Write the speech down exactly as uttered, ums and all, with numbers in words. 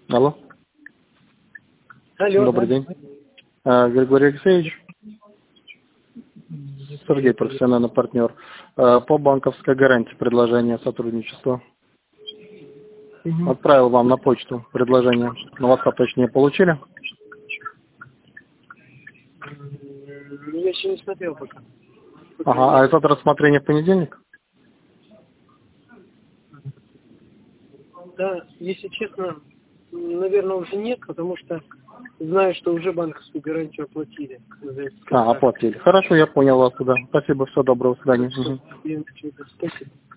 Алло. Алло. Добрый Да. день. А, Григорий Алексеевич. Сергей, профессиональный партнер. А, по банковской гарантии предложение сотрудничества. Угу. Отправил вам на почту предложение. На WhatsApp точнее получили? Я еще не смотрел пока. Ага, а идет рассмотрение в понедельник? Да, если честно, наверное, уже нет, потому что знаю, что уже банковскую гарантию оплатили. За этот А, контракт. оплатили. Хорошо, я понял вас туда. Спасибо, всего доброго, до свидания. Мгм. Спасибо.